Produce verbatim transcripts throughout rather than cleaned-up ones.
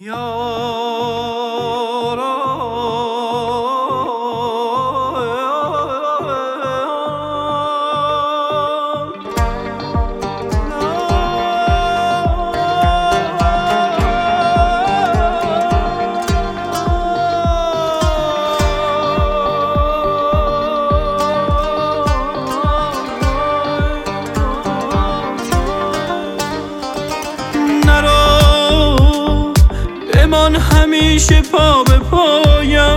من همیشه پا به پایم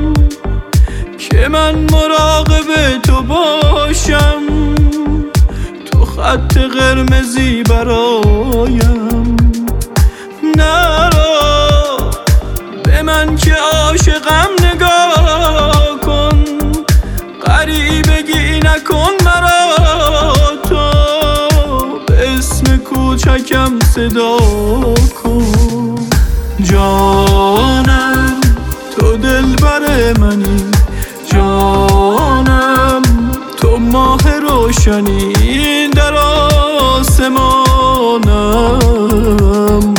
که من مراقب تو باشم، تو خط قرمزی برایم. نرو به من که عاشقم نگاه کن، غریبگی نکن مرا، تو به اسم کوچکم صدا کن. جانم تو دلبر منی، جانم تو ماه روشنی در آسمانم.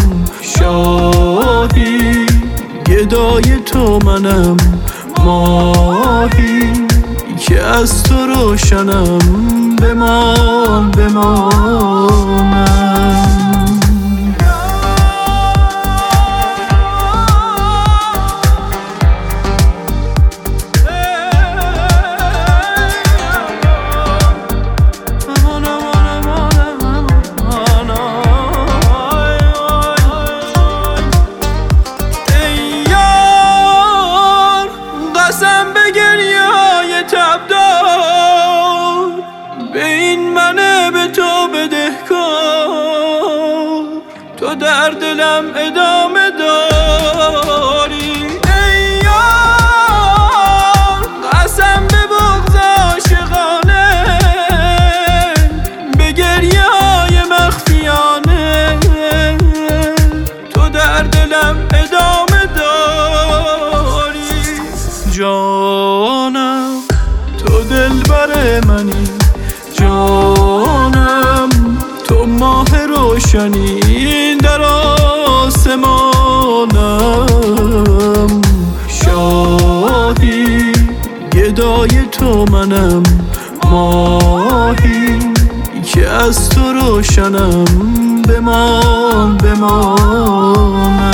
شاهی گدای تو منم، ماهی که از تو روشنم. بمان بمانم. به این منه به تو بدهکار، تو در دلم ادامه داری. ای یار قسم به بغض عاشقانه، به گریه های مخفیانه، تو در دلم ادامه داری. جانم تو دلبر منی، جانم تو ماه روشنی در آسمانم. شاهی گدای تو منم، ماهی که از تو روشنم. بمان بمانم.